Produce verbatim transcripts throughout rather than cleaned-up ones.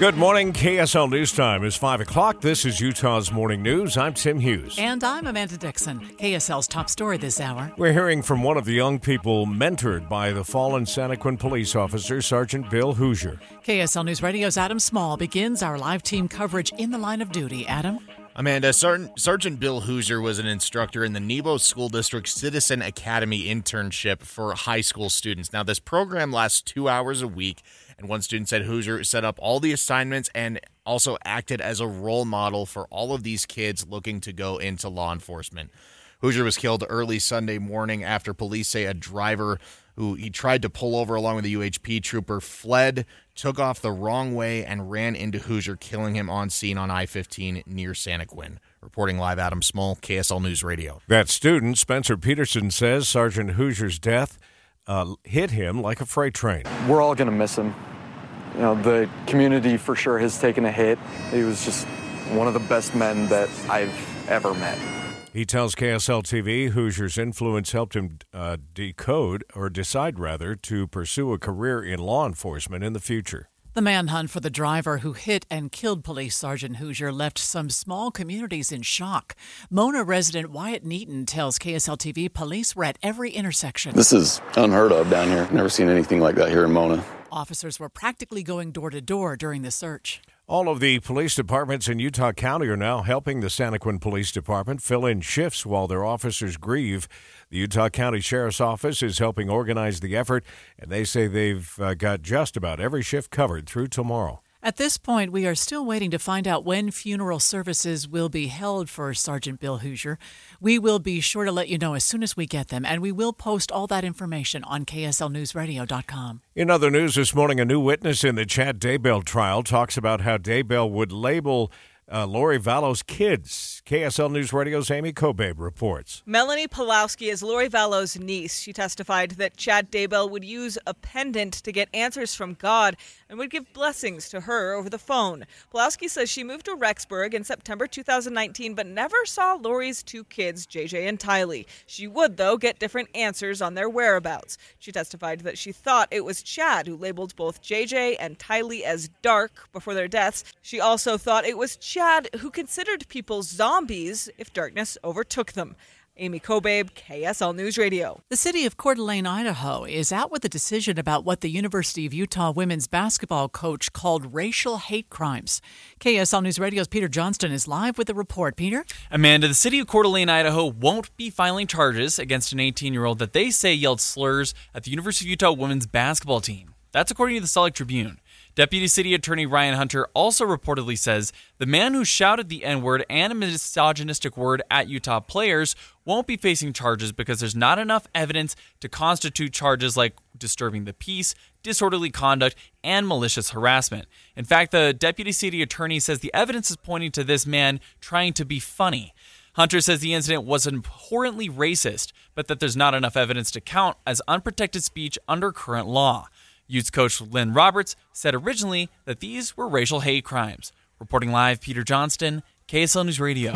Good morning. K S L News Time is five o'clock. This is Utah's Morning News. I'm Tim Hughes. And I'm Amanda Dixon. K S L's top story this hour. We're hearing from one of the young people mentored by the fallen Santaquin police officer, Sergeant Bill Hoosier. K S L News Radio's Adam Small begins our live team coverage in the line of duty. Adam? Amanda, Sergeant, Sergeant Bill Hoosier was an instructor in the Nebo School District Citizen Academy internship for high school students. Now, this program lasts two hours a week, and one student said Hoosier set up all the assignments and also acted as a role model for all of these kids looking to go into law enforcement. Hoosier was killed early Sunday morning after police say a driver who he tried to pull over along with a U H P trooper fled, took off the wrong way, and ran into Hoosier, killing him on scene on I fifteen near Santaquin. Reporting live, Adam Small, K S L News Radio. That student, Spencer Peterson, says Sergeant Hoosier's death uh, hit him like a freight train. We're all going to miss him. You know, the community for sure has taken a hit. He was just one of the best men that I've ever met. He tells K S L T V Hoosier's influence helped him uh, decode, or decide rather, to pursue a career in law enforcement in the future. The manhunt for the driver who hit and killed Police Sergeant Hoosier left some small communities in shock. Mona resident Wyatt Neaton tells K S L T V police were at every intersection. This is unheard of down here. Never seen anything like that here in Mona. Officers were practically going door to door during the search. All of the police departments in Utah County are now helping the Santaquin Police Department fill in shifts while their officers grieve. The Utah County Sheriff's Office is helping organize the effort, and they say they've uh, got just about every shift covered through tomorrow. At this point, we are still waiting to find out when funeral services will be held for Sergeant Bill Hoosier. We will be sure to let you know as soon as we get them, and we will post all that information on K S L news radio dot com. In other news this morning, a new witness in the Chad Daybell trial talks about how Daybell would label uh, Lori Vallow's kids. K S L News Radio's Amy Kobabe reports. Melanie Pulowski is Lori Vallow's niece. She testified that Chad Daybell would use a pendant to get answers from God and would give blessings to her over the phone. Pulowski says she moved to Rexburg in September two thousand nineteen, but never saw Lori's two kids, J J and Tylee. She would, though, get different answers on their whereabouts. She testified that she thought it was Chad who labeled both J J and Tylee as dark before their deaths. She also thought it was Chad who considered people zombies if darkness overtook them. Amy Kobabe, K S L News Radio. The city of Coeur d'Alene, Idaho, is out with a decision about what the University of Utah women's basketball coach called racial hate crimes. K S L News Radio's Peter Johnston is live with the report. Peter? Amanda, the city of Coeur d'Alene, Idaho won't be filing charges against an eighteen-year-old that they say yelled slurs at the University of Utah women's basketball team. That's according to the Salt Lake Tribune. Deputy City Attorney Ryan Hunter also reportedly says the man who shouted the N-word and a misogynistic word at Utah players won't be facing charges because there's not enough evidence to constitute charges like disturbing the peace, disorderly conduct, and malicious harassment. In fact, the Deputy City Attorney says the evidence is pointing to this man trying to be funny. Hunter says the incident was abhorrently racist, but that there's not enough evidence to count as unprotected speech under current law. Utes coach Lynn Roberts said originally that these were racial hate crimes. Reporting live, Peter Johnston, K S L News Radio.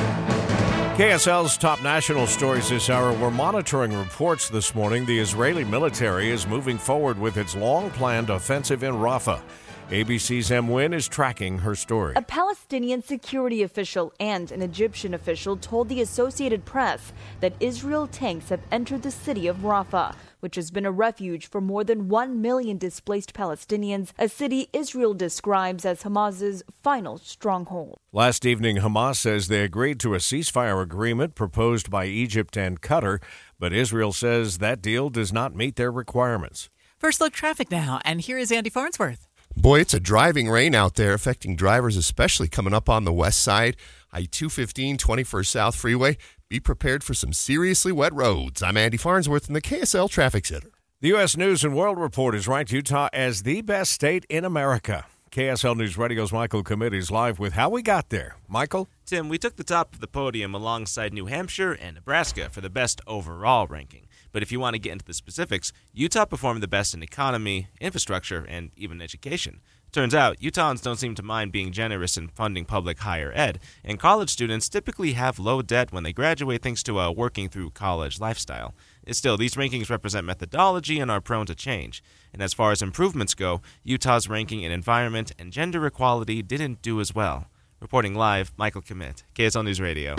K S L's top national stories this hour. We're monitoring reports this morning. The Israeli military is moving forward with its long-planned offensive in Rafah. A B C's Em Nguyen is tracking her story. A Palestinian security official and an Egyptian official told the Associated Press that Israel tanks have entered the city of Rafah, which has been a refuge for more than one million displaced Palestinians, a city Israel describes as Hamas's final stronghold. Last evening, Hamas says they agreed to a ceasefire agreement proposed by Egypt and Qatar, but Israel says that deal does not meet their requirements. First look traffic now, and here is Andy Farnsworth. Boy, it's a driving rain out there, affecting drivers, especially coming up on the west side. I two fifteen, twenty-first South Freeway. Be prepared for some seriously wet roads. I'm Andy Farnsworth in the K S L Traffic Center. The U S News and World Report has ranked Utah as the best state in America. K S L News Radio's Michael Commit is live with how we got there. Michael? Tim, we took the top of the podium alongside New Hampshire and Nebraska for the best overall ranking. But if you want to get into the specifics, Utah performed the best in economy, infrastructure, and even education. Turns out, Utahns don't seem to mind being generous in funding public higher ed, and college students typically have low debt when they graduate thanks to a working through college lifestyle. Still, these rankings represent methodology and are prone to change. And as far as improvements go, Utah's ranking in environment and gender equality didn't do as well. Reporting live, Michael Commit, K S L News Radio.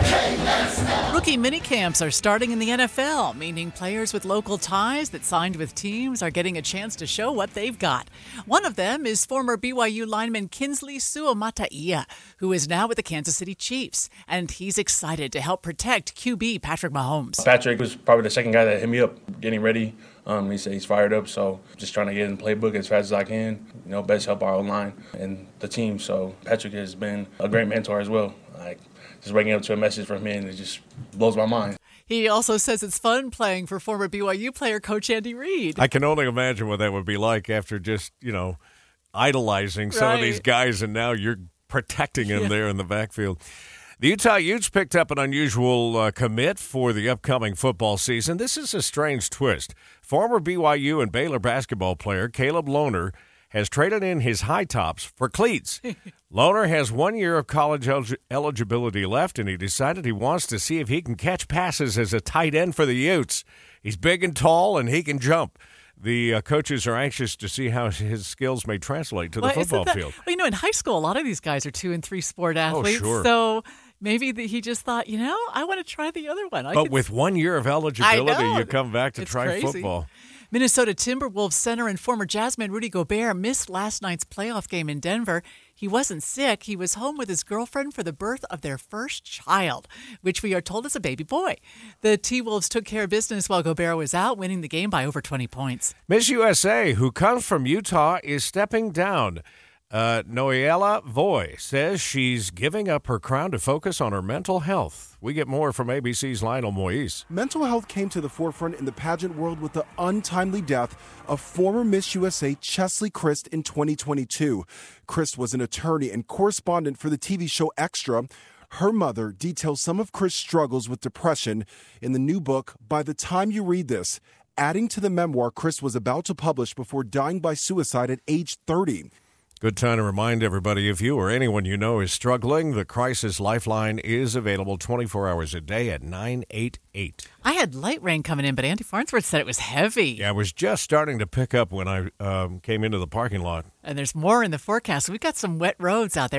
Rookie minicamps are starting in the N F L, meaning players with local ties that signed with teams are getting a chance to show what they've got. One of them is former B Y U lineman Kinsley Suamataia, who is now with the Kansas City Chiefs, and he's excited to help protect Q B Patrick Mahomes. Patrick was probably the second guy that hit me up, getting ready. Um, he said he's fired up, so just trying to get in the playbook as fast as I can. You know, best help our O-line and the team. So Patrick has been a great mentor as well. Like just waking up to a message from him, it just blows my mind. He also says it's fun playing for former B Y U player Coach Andy Reid. I can only imagine what that would be like after just, you know, idolizing some right. of these guys, and now you're protecting them yeah. there in the backfield. The Utah Utes picked up an unusual uh, commit for the upcoming football season. This is a strange twist. Former B Y U and Baylor basketball player Caleb Lohner has traded in his high tops for cleats. Lohner has one year of college el- eligibility left, and he decided he wants to see if he can catch passes as a tight end for the Utes. He's big and tall, and he can jump. The uh, coaches are anxious to see how his skills may translate to the well, football that, field. Well, you know, in high school, a lot of these guys are two and three sport athletes. Oh, sure. So maybe the, he just thought, you know, I want to try the other one. I but could, with one year of eligibility, I know. you come back to It's try crazy. football. Minnesota Timberwolves center and former Jazzman Rudy Gobert missed last night's playoff game in Denver. He wasn't sick. He was home with his girlfriend for the birth of their first child, which we are told is a baby boy. The T-Wolves took care of business while Gobert was out, winning the game by over twenty points. Miss U S A, who comes from Utah, is stepping down. Uh, Noelia Voy says she's giving up her crown to focus on her mental health. We get more from A B C's Lionel Moise. Mental health came to the forefront in the pageant world with the untimely death of former Miss U S A Chesley Christ in twenty twenty-two. Christ was an attorney and correspondent for the T V show Extra. Her mother details some of Christ's struggles with depression in the new book, By the Time You Read This, adding to the memoir Christ was about to publish before dying by suicide at age thirty. Good time to remind everybody, if you or anyone you know is struggling, the Crisis Lifeline is available twenty-four hours a day at nine eight eight. I had light rain coming in, but Andy Farnsworth said it was heavy. Yeah, it was just starting to pick up when I um, came into the parking lot. And there's more in the forecast. We've got some wet roads out there.